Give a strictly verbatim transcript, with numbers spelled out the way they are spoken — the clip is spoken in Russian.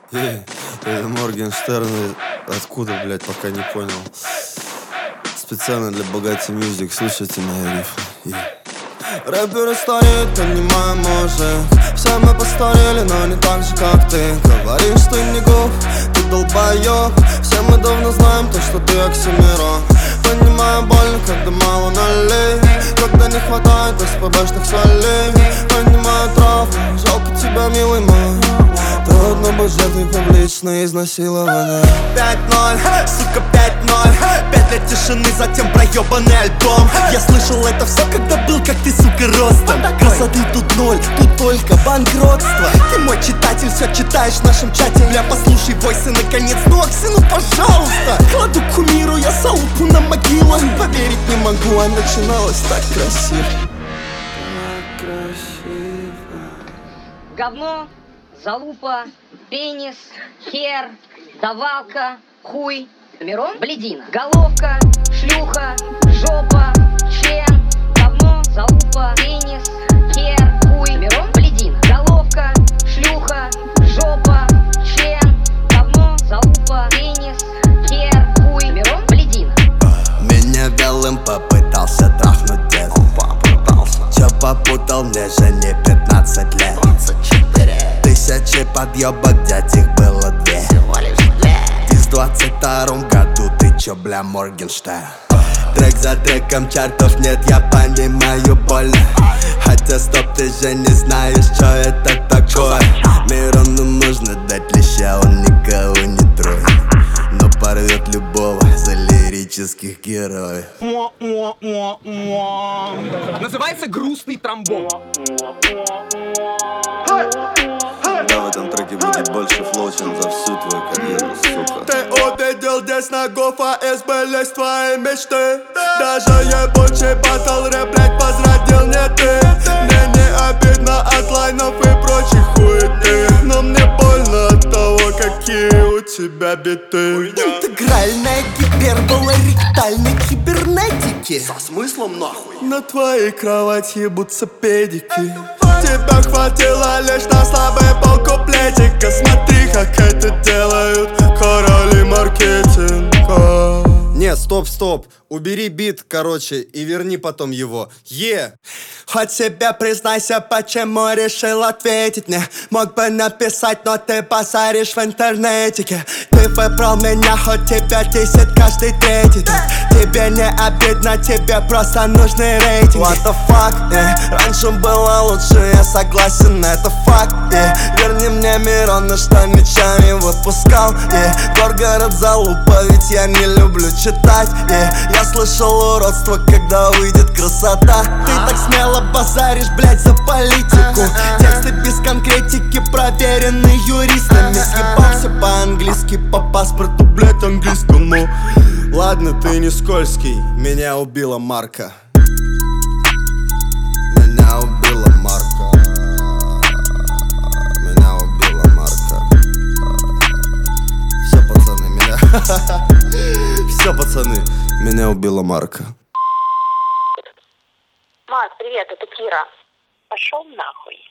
Эй, это Моргенштерн. Откуда, блядь, пока не понял. Специально для Богати Мьюзик. Слушайте мои рифы. Рэперы стареют, понимаем уже. Все мы постарели, но не так же, как ты. Говоришь, ты не гуф, ты долбоёб. Все мы давно знаем то, что ты Оксимирон. Понимаю больно, когда мало налей, когда не хватает СПБшных солей. Понимаю травму, жалко тебя, милый мой. Трудно быть жертвой публичное изнасилование. Пять ноль, сука, пять ноль. Пять лет тишины, затем проебанный альбом. Я слышал это все, когда был, как ты, сука, ростом. Красоты тут ноль, тут только банкротство. Ты мой читатель, все читаешь в нашем чате. Бля, послушай войсы, наконец, ну Окси, ну пожалуйста. Кладу кумиру, я залупу на могилу. Поверить не могу, а начиналось так красиво. Так красиво. Говно, залупа, пенис, хер, давалка, хуй, Мирон, блядина, головка, члюха, жопа, член, говно, залупа, пенис, хер, хуй, Мирон, блядина, головка, шлюха, жопа, член, говно, залупа, пенис, хер, хуй, Мирон, блядина. Меня вялым попытался трахнуть дед. Чё попутал, мне же не пятнадцать лет. Тысячи подъебок, дядь, их было две. Ты в двадцать втором году, ты чё, бля, Моргенштерн? Трек за треком, чартов нет, я понимаю больно. Хотя стоп, ты же не знаешь, что это такое. Мирону нужно дать леща, он никого не троит, но порвет любого за лирических героев. Называется грустный тромбон. Да, в этом треке будет больше флоу, чем за всю твою карьеру, сука. Ты увидел здесь нагов, а сбылись твои мечты. Даже ебучий батл рэп, блядь, возродил не ты. Мне не обидно от лайнов и прочих хуеты, но мне больно от того, какие у тебя биты. Интегральная гипербола ректальной кибернетики. Со смыслом нахуй? На твоей кровати ебутся педики. Тебя хватило лишь на слабый полкуплетика. Смотри, как это делают короли маркетинга. Не, стоп, стоп. Убери бит, короче, и верни потом его. Е! Хоть себе признайся, почему решил ответить мне. Мог бы написать, но ты базаришь в интернетике. Ты выбрал меня, хоть тебя десять каждый третий так. Тебе не обидно, тебе просто нужны рейтинги. What the fuck, yeah. Раньше было лучше, я согласен, это факт, yeah. Верни мне Мирона, что ничего не выпускал, yeah. Горгород залупа, ведь я не люблю читать, yeah. Я слышал уродство, когда выйдет красота. Ты так смело базаришь, блядь, за политику. Тексты без конкретики, проверены юристами. Съебался по-английски, по паспорту, блядь, английскому. Ладно, ты не скользкий. Меня убила Марка. Меня убила Марка. Меня убила Марка. Все, пацаны, меня... Все, пацаны, меня убила Марка. Мат, привет, это Кира. Пошел нахуй.